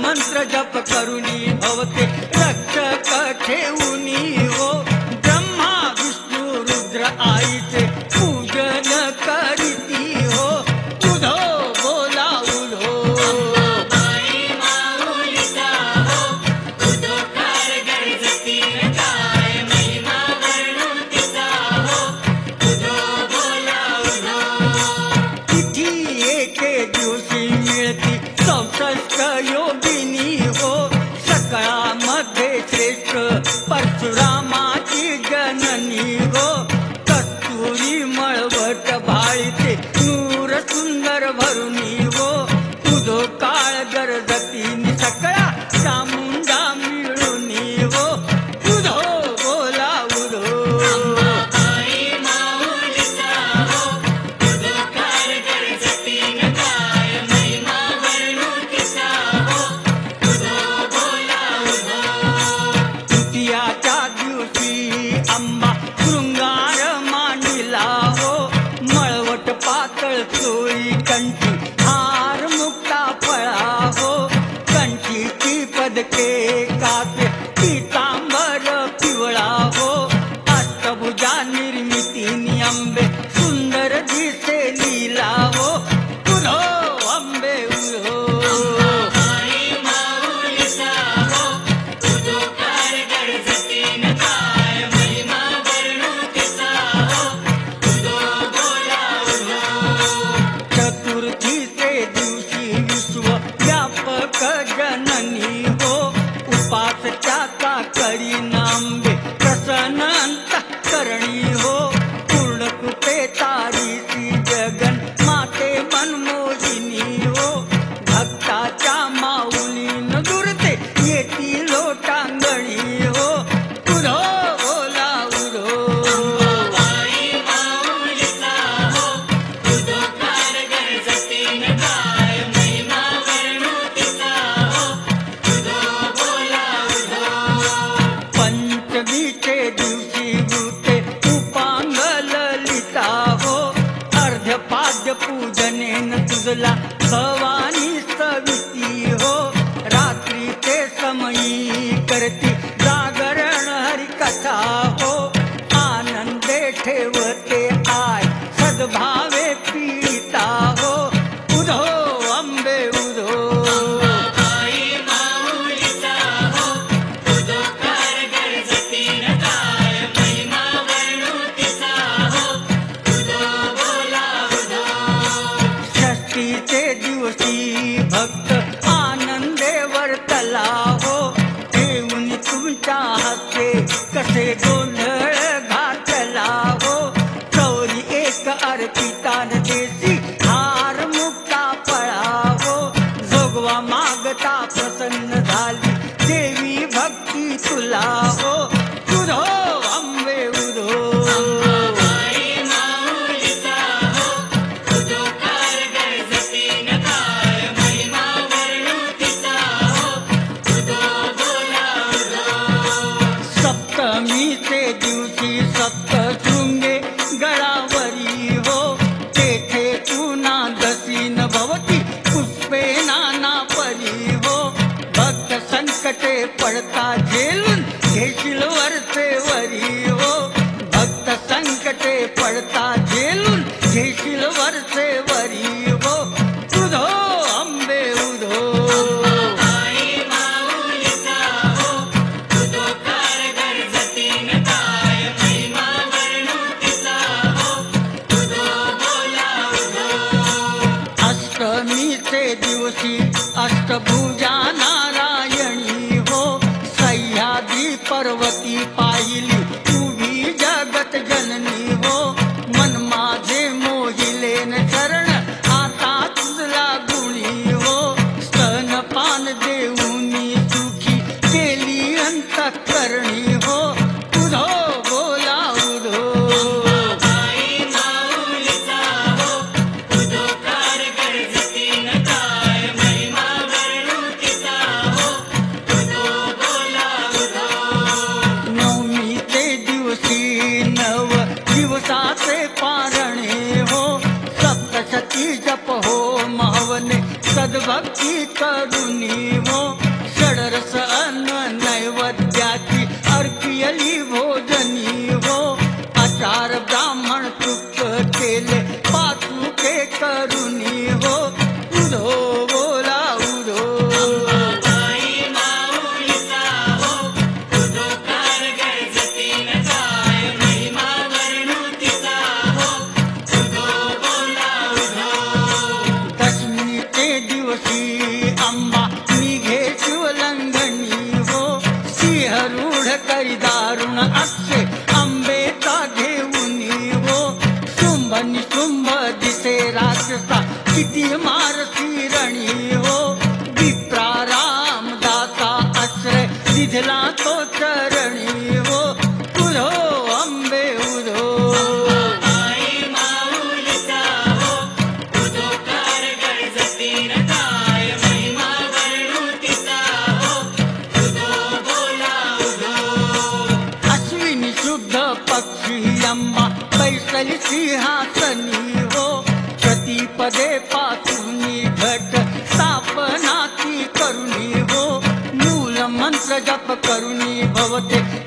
मंत्र जप करुणी भवते रक्षक ठेवुनी हो ब्रह्मा विष्णु रुद्र आईचे पूजन करीती हो उधो बोला उधो योगिनी हो सकळामध्ये श्रेष्ठ परशुरामाची जननी हो कस्तुरी मळवट भाळीते नूर सुंदर भरुनी हो तुझो काळ गरजती सकळा चामुंडा मिळुनी हो तुझो बोला उधो अंबा शृंगार मांडिला हो मळवट पातळ चोळी कंठी हार मुक्ता फळा हो कंठीची पदके काव्य पीतांबर पिवळा हो अष्टभुजा निर्मितीनी अंबे सुंदर दिसे लीला हो उधो अंबे उधो जननी हो उपास त्याचा करी नांबे प्रसन्नंत करणी हो पूर्ण कृपे तारीसी जगन माते मनमोहिनी हो भक्ताच्या माऊलीन दुर्ते येती लोटांगणी हो उधो बोला उधो पाद्य पूजनेन तुझला भवानी सविती हो रात्री ते समयी करती जागरण हरिकथा हो आनंदे ठेवते आय सद्भावे पीडिता हो उधो अंबे उधो भक्त आनंदे वर्तला हो देऊन तुमच्या हाते कसे गोंधळ घातला हो चौरी एक अर्पितान देसी हार मुक्ता फळा हो जोगवा मागता प्रसन्न झाली देवी भक्ती तुला हो उधो अंबे उधो सप्तमीचे दिवशी सप्तशृंगे गळावरी हो तेथे पुन्हा दसीन भवती पुष्पे नाना परी हो भक्त संकटे पडता झेलून घेशील वरचे वरी हो भक्त संकटे पडता झेलून घेशील वरचे वरी हो उधो अंबे उधो अष्टमीचे दिवशी अष्टभुजा नारायणी हो सह्याद्री पर्वती पाहिली उभी जगत जननी हो मन माझे मोहिलेन शरण आता तुझला गुणी हो स्तनपान देऊनी सुखी केली अंतःकरणी हो उधो बोला उधो सप्तशती जप हो महवने सद्भक्ती करुणी हो चरणी हो उधो अंबे उधो अश्विनी शुद्ध पक्षी अंबा बैसली सिंहासनी हो प्रतिपदे पातुनी घट स्थापना ती करुणी हो मूल मंत्र जप करुणी भवते